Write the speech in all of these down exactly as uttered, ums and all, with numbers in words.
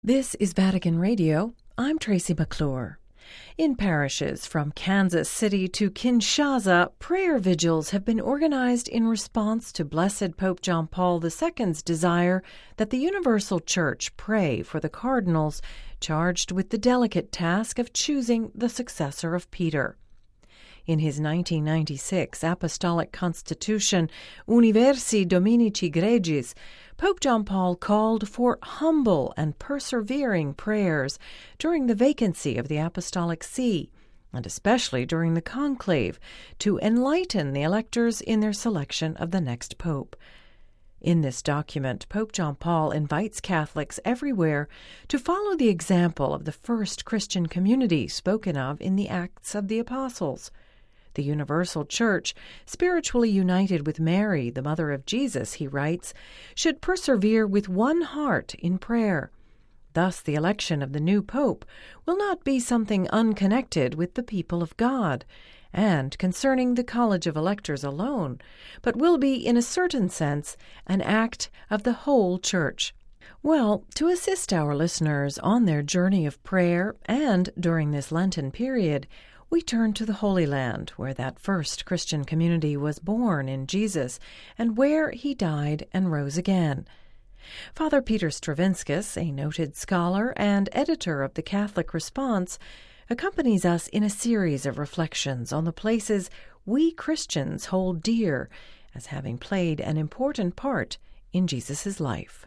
This is Vatican Radio. I'm Tracy McClure. In parishes from Kansas City to Kinshasa, prayer vigils have been organized in response to Blessed Pope John Paul the Second's desire that the Universal Church pray for the cardinals charged with the delicate task of choosing the successor of Peter. In his nineteen ninety-six Apostolic Constitution, Universi Dominici Gregis, Pope John Paul called for humble and persevering prayers during the vacancy of the Apostolic See, and especially during the conclave, to enlighten the electors in their selection of the next pope. In this document, Pope John Paul invites Catholics everywhere to follow the example of the first Christian community spoken of in the Acts of the Apostles. The Universal Church, spiritually united with Mary, the mother of Jesus, he writes, should persevere with one heart in prayer. Thus, the election of the new pope will not be something unconnected with the people of God, and concerning the College of Electors alone, but will be, in a certain sense, an act of the whole Church. Well, to assist our listeners on their journey of prayer and during this Lenten period, we turn to the Holy Land, where that first Christian community was born in Jesus and where he died and rose again. Father Peter Stravinskas, a noted scholar and editor of the Catholic Response, accompanies us in a series of reflections on the places we Christians hold dear as having played an important part in Jesus' life.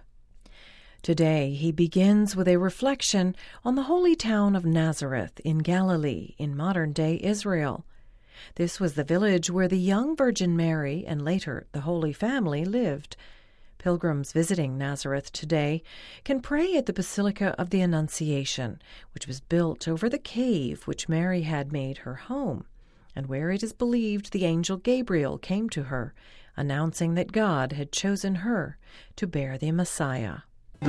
Today, he begins with a reflection on the holy town of Nazareth in Galilee in modern-day Israel. This was the village where the young Virgin Mary and later the Holy Family lived. Pilgrims visiting Nazareth today can pray at the Basilica of the Annunciation, which was built over the cave which Mary had made her home, and where it is believed the angel Gabriel came to her, announcing that God had chosen her to bear the Messiah.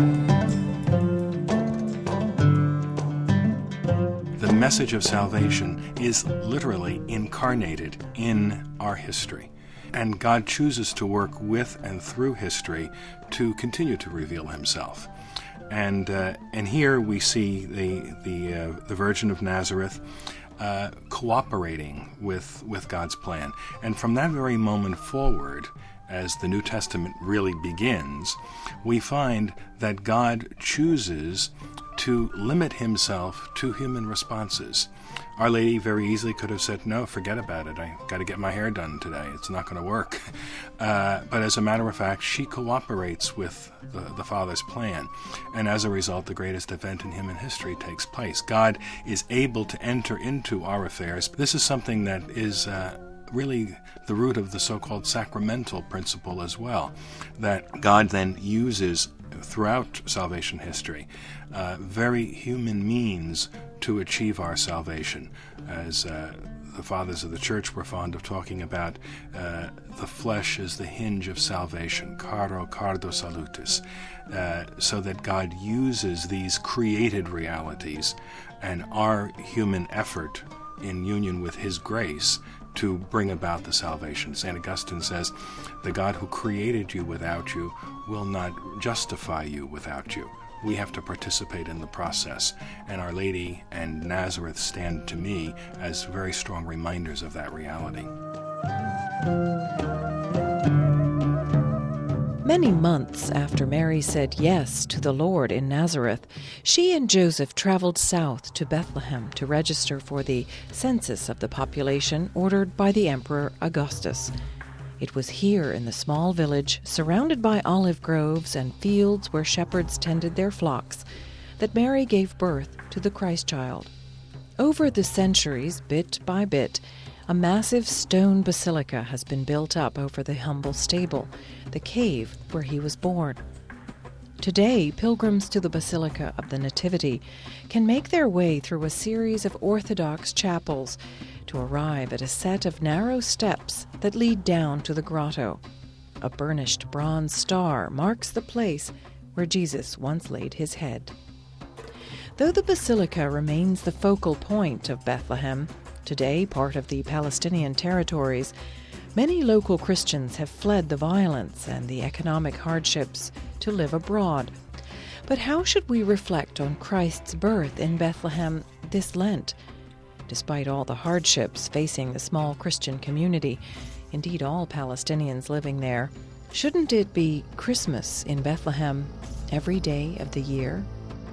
The message of salvation is literally incarnated in our history, and God chooses to work with and through history to continue to reveal himself. And uh, and here we see the the uh, the Virgin of Nazareth uh, cooperating with with God's plan, and from that very moment forward, as the New Testament really begins, we find that God chooses to limit himself to human responses. Our Lady very easily could have said, no, forget about it. I got to get my hair done today. It's not going to work. Uh, but as a matter of fact, she cooperates with the, the Father's plan. And as a result, the greatest event in human history takes place. God is able to enter into our affairs. This is something that is uh, really the root of the so-called sacramental principle as well, that God then uses throughout salvation history uh, very human means to achieve our salvation. As uh, the fathers of the Church were fond of talking about, uh, the flesh is the hinge of salvation, caro cardo salutis, uh, so that God uses these created realities and our human effort in union with his grace to bring about the salvation. Saint Augustine says, the God who created you without you will not justify you without you. We have to participate in the process, and Our Lady and Nazareth stand to me as very strong reminders of that reality. Many months after Mary said yes to the Lord in Nazareth, she and Joseph traveled south to Bethlehem to register for the census of the population ordered by the Emperor Augustus. It was here in the small village, surrounded by olive groves and fields where shepherds tended their flocks, that Mary gave birth to the Christ child. Over the centuries, bit by bit, a massive stone basilica has been built up over the humble stable, the cave where he was born. Today, pilgrims to the Basilica of the Nativity can make their way through a series of Orthodox chapels to arrive at a set of narrow steps that lead down to the grotto. A burnished bronze star marks the place where Jesus once laid his head. Though the basilica remains the focal point of Bethlehem, today part of the Palestinian territories, many local Christians have fled the violence and the economic hardships to live abroad. But how should we reflect on Christ's birth in Bethlehem this Lent? Despite all the hardships facing the small Christian community, indeed all Palestinians living there, shouldn't it be Christmas in Bethlehem every day of the year?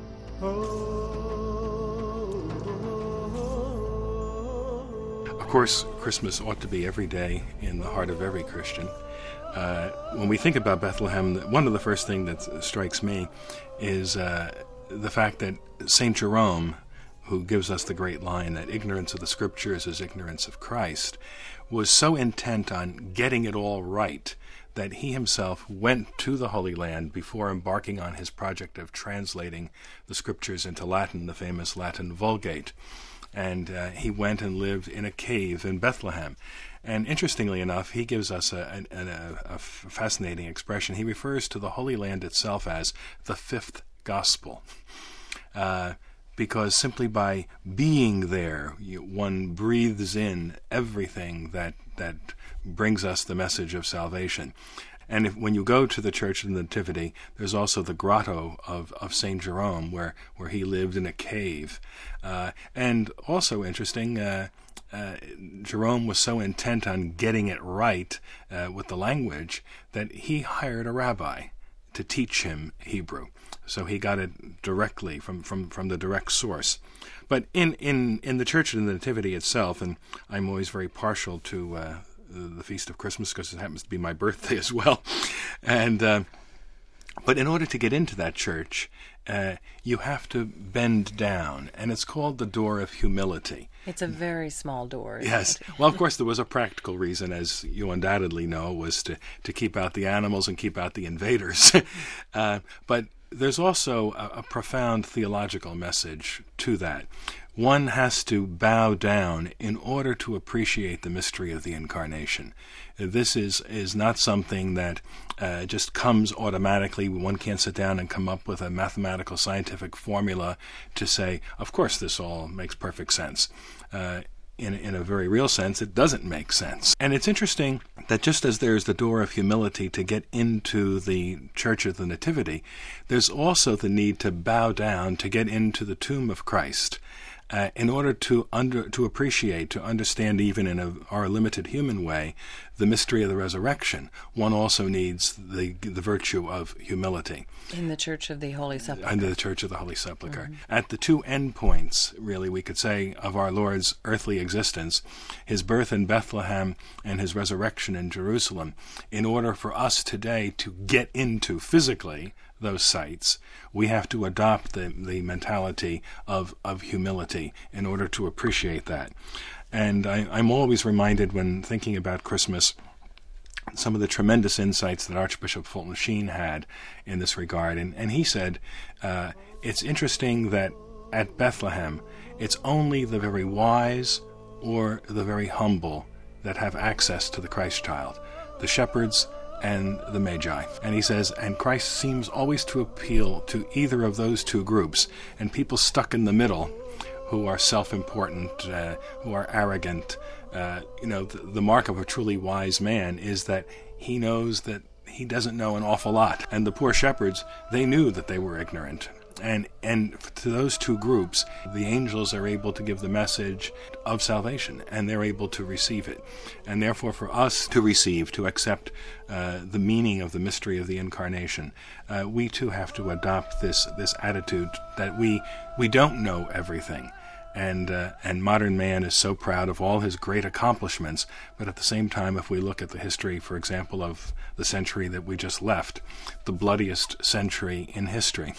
Of course, Christmas ought to be every day in the heart of every Christian. Uh, when we think about Bethlehem, one of the first things that strikes me is uh, the fact that Saint Jerome, who gives us the great line that ignorance of the Scriptures is ignorance of Christ, was so intent on getting it all right that he himself went to the Holy Land before embarking on his project of translating the Scriptures into Latin, the famous Latin Vulgate. And uh, he went and lived in a cave in Bethlehem. And interestingly enough, he gives us a, a, a, a fascinating expression. He refers to the Holy Land itself as the fifth gospel. Uh, because simply by being there, you, one breathes in everything that that brings us the message of salvation. And if, when you go to the Church of the Nativity, there's also the grotto of, of Saint Jerome, where, where he lived in a cave. Uh, and also interesting, uh, uh, Jerome was so intent on getting it right uh, with the language that he hired a rabbi to teach him Hebrew. So he got it directly from, from, from the direct source. But in, in, in the Church of the Nativity itself, and I'm always very partial to uh, the Feast of Christmas because it happens to be my birthday as well. And uh, but in order to get into that church, uh, you have to bend down, and it's called the door of humility. It's a very small door. Isn't Yes. it? Well, of course, there was a practical reason, as you undoubtedly know, was to, to keep out the animals and keep out the invaders. uh, but there's also a, a profound theological message to that. One has to bow down in order to appreciate the mystery of the Incarnation. This is, is not something that uh, just comes automatically. One can't sit down and come up with a mathematical scientific formula to say, of course, this all makes perfect sense. Uh, in, in a very real sense, it doesn't make sense. And it's interesting that just as there's the door of humility to get into the Church of the Nativity, there's also the need to bow down to get into the tomb of Christ. Uh, in order to under to appreciate, to understand even in a, our limited human way, the mystery of the resurrection, one also needs the the virtue of humility. In the Church of the Holy Sepulchre. Under the Church of the Holy Sepulchre. Mm-hmm. At the two endpoints, really, we could say, of our Lord's earthly existence, his birth in Bethlehem and his resurrection in Jerusalem, in order for us today to get into physically those sites, we have to adopt the, the mentality of, of humility in order to appreciate that. And I, I'm always reminded when thinking about Christmas, some of the tremendous insights that Archbishop Fulton Sheen had in this regard. And, and he said, uh, it's interesting that at Bethlehem, it's only the very wise or the very humble that have access to the Christ child. The shepherds and the Magi. And he says, and Christ seems always to appeal to either of those two groups, and people stuck in the middle who are self-important, uh, who are arrogant. Uh, you know, the, the mark of a truly wise man is that he knows that he doesn't know an awful lot. And the poor shepherds, they knew that they were ignorant. And and to those two groups, the angels are able to give the message of salvation, and they're able to receive it. And therefore, for us to receive, to accept uh, the meaning of the mystery of the Incarnation, uh, we too have to adopt this this attitude that we we don't know everything. And uh, and modern man is so proud of all his great accomplishments, but at the same time, if we look at the history, for example, of the century that we just left, the bloodiest century in history,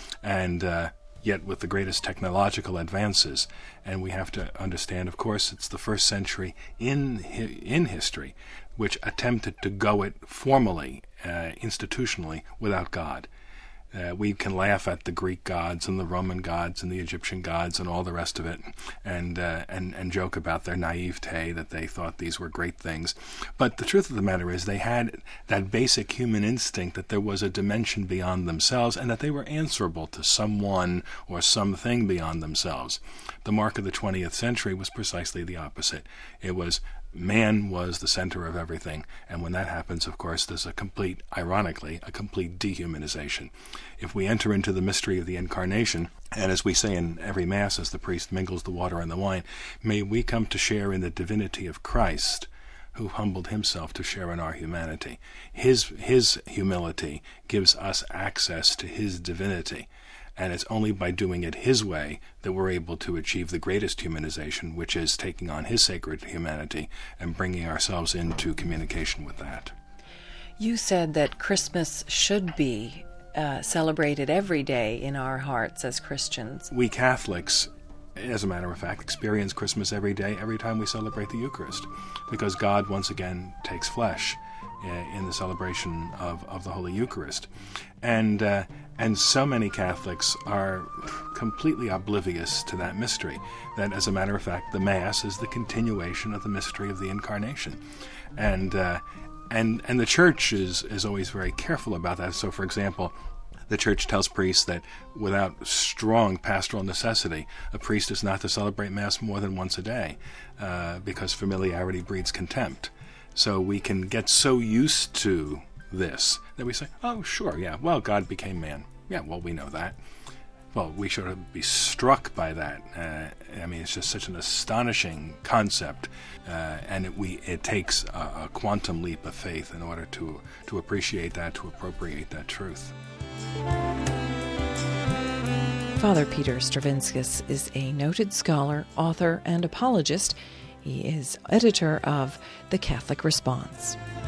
and uh, yet with the greatest technological advances, and we have to understand, of course, it's the first century in in history which attempted to go it formally, uh, institutionally, without God. Uh, we can laugh at the Greek gods and the Roman gods and the Egyptian gods and all the rest of it, and uh, and and joke about their naivete that they thought these were great things. But the truth of the matter is they had that basic human instinct that there was a dimension beyond themselves and that they were answerable to someone or something beyond themselves. The mark of the twentieth century was precisely the opposite. It was man was the center of everything. And when that happens, of course, there's a complete, ironically, a complete dehumanization. If we enter into the mystery of the Incarnation, and as we say in every Mass as the priest mingles the water and the wine, may we come to share in the divinity of Christ, who humbled himself to share in our humanity. His, his humility gives us access to his divinity. And it's only by doing it his way that we're able to achieve the greatest humanization, which is taking on his sacred humanity and bringing ourselves into communication with that. You said that Christmas should be uh, celebrated every day in our hearts as Christians. We Catholics, as a matter of fact, experience Christmas every day, every time we celebrate the Eucharist, because God once again takes flesh in the celebration of, of the Holy Eucharist. And uh, and so many Catholics are completely oblivious to that mystery, that as a matter of fact, the Mass is the continuation of the mystery of the Incarnation. And uh, and and the Church is, is always very careful about that. So, for example, the Church tells priests that without strong pastoral necessity, a priest is not to celebrate Mass more than once a day, uh, because familiarity breeds contempt. So we can get so used to this that we say, oh, sure, yeah, well, God became man. Yeah, well, we know that. Well, we should be struck by that. Uh, I mean, it's just such an astonishing concept, uh, and it, we, it takes a, a quantum leap of faith in order to, to appreciate that, to appropriate that truth. Father Peter Stravinskas is a noted scholar, author, and apologist. He is editor of The Catholic Response.